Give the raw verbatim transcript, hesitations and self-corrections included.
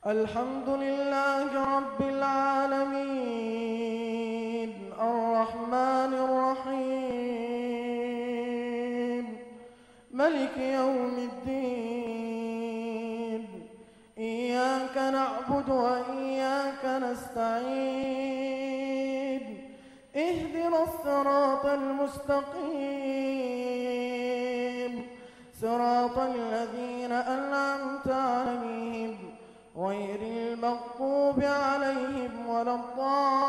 الحمد لله رب العالمين الرحمن الرحيم ملك يوم الدين. إياك نعبد وإياك نستعين. اهدنا الصراط المستقيم صراط الذين أنعمت عليهم غير المغضوب عليهم ولا الضالين.